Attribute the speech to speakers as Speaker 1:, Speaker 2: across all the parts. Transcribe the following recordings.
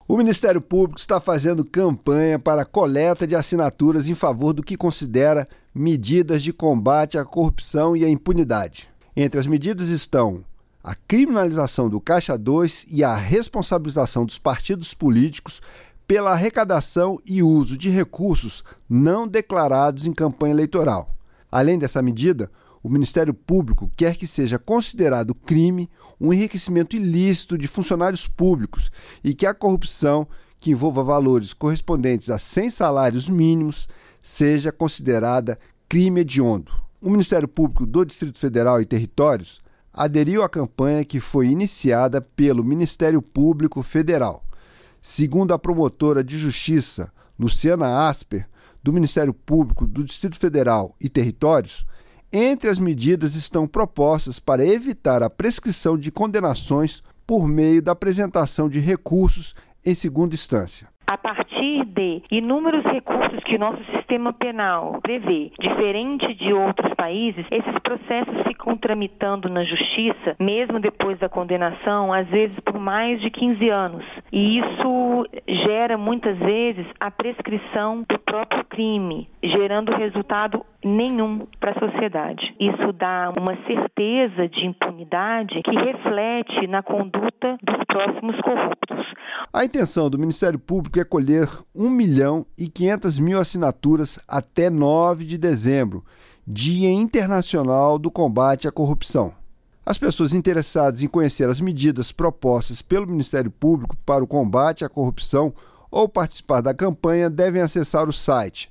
Speaker 1: O Ministério Público está fazendo campanha para a coleta de assinaturas em favor do que considera medidas de combate à corrupção e à impunidade. Entre as medidas estão a criminalização do Caixa 2 e a responsabilização dos partidos políticos pela arrecadação e uso de recursos não declarados em campanha eleitoral. Além dessa medida, o Ministério Público quer que seja considerado crime um enriquecimento ilícito de funcionários públicos e que a corrupção, que envolva valores correspondentes a 100 salários mínimos, seja considerada crime hediondo. O Ministério Público do Distrito Federal e Territórios aderiu à campanha que foi iniciada pelo Ministério Público Federal. Segundo a promotora de Justiça, Luciana Asper, do Ministério Público do Distrito Federal e Territórios, entre as medidas estão propostas para evitar a prescrição de condenações por meio da apresentação de recursos em segunda instância.
Speaker 2: A partir de inúmeros recursos que o nosso sistema penal prevê, diferente de outros países, esses processos ficam tramitando na justiça, mesmo depois da condenação, às vezes por mais de 15 anos. E isso gera, muitas vezes, a prescrição do próprio crime, gerando resultado nenhum para a sociedade. Isso dá uma certeza de impunidade que reflete na conduta dos próximos corruptos.
Speaker 1: A intenção do Ministério Público é colher 1.500.000 assinaturas até 9 de dezembro, Dia Internacional do Combate à Corrupção. As pessoas interessadas em conhecer as medidas propostas pelo Ministério Público para o combate à corrupção ou participar da campanha devem acessar o site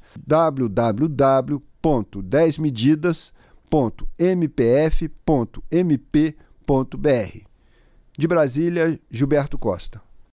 Speaker 1: www.10medidas.mpf.mp.br. De Brasília, Gilberto Costa.